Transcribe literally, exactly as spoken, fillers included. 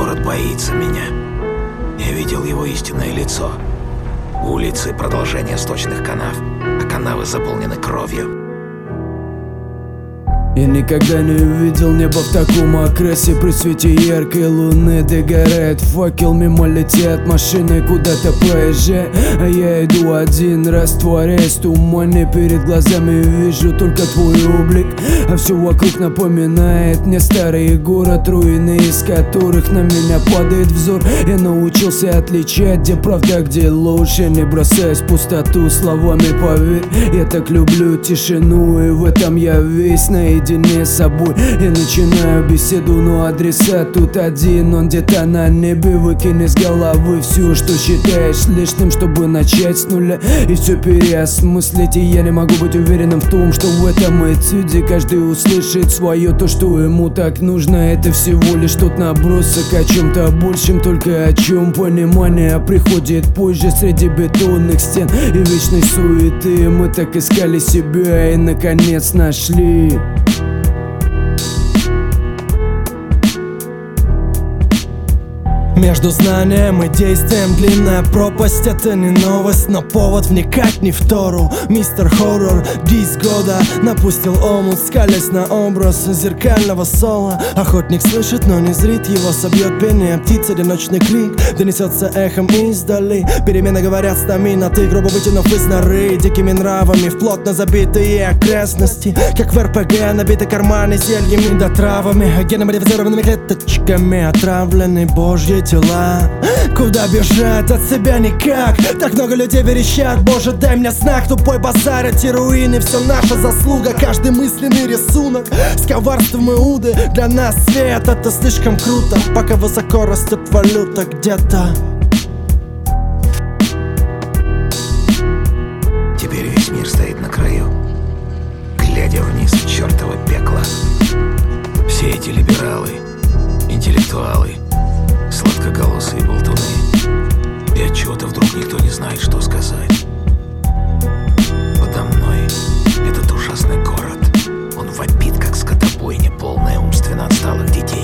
город боится меня. Я видел его истинное лицо. Улицы — продолжение сточных канав, а канавы заполнены кровью. Я никогда не увидел небо в таком окрасе. При свете яркой луны догорает факел. Мимо летят машины, куда-то проезжая, а я иду один, растворяясь в тумане. Перед глазами вижу только твой облик, а все вокруг напоминает мне старый город, руины из которых на меня падает взор. Я научился отличать, где правда, где ложь. Я не бросаюсь в пустоту словами, поверь. Я так люблю тишину, и в этом я весь наедине с собой. Я начинаю беседу, но адресат тут один. Он где-то на небе. Выкинь из головы все, что считаешь лишним, чтобы начать с нуля и все переосмыслить. И я не могу быть уверенным в том, что в этом этюде каждый услышит свое, то, что ему так нужно. Это всего лишь тот набросок о чем-то большем, только о чем понимание приходит позже среди бетонных стен и вечной суеты. Мы так искали себя и наконец нашли. Между знанием и действием длинная пропасть. Это не новость, но повод вникать не в Тору. Мистер Хоррор Гиз года напустил омут, скалясь на образ зеркального соло. Охотник слышит, но не зрит, его собьет пение птиц. Одиночный крик донесется эхом издали. Перемены говорят стаминоты, грубо вытянув из норы. Дикими нравами в плотно забитые окрестности, как в эр пэ гэ набиты карманы зельями да травами, геномодифицированными клеточками отравлены божьи тела. Куда бежать от себя никак? Так много людей верещат: Боже, дай мне знак. Тупой базар, эти руины, все наша заслуга. Каждый мысленный рисунок с коварством Иуды. Для нас свет — это слишком круто, пока высоко растет валюта где-то. Теперь весь мир стоит на краю, глядя вниз в чертово пекло. Все эти либералы, интеллектуалы, сладкоголосые болтуны, и отчего-то вдруг никто не знает, что сказать. Подо мной этот ужасный город. Он вопит, как скотобойня, полная умственно отсталых детей.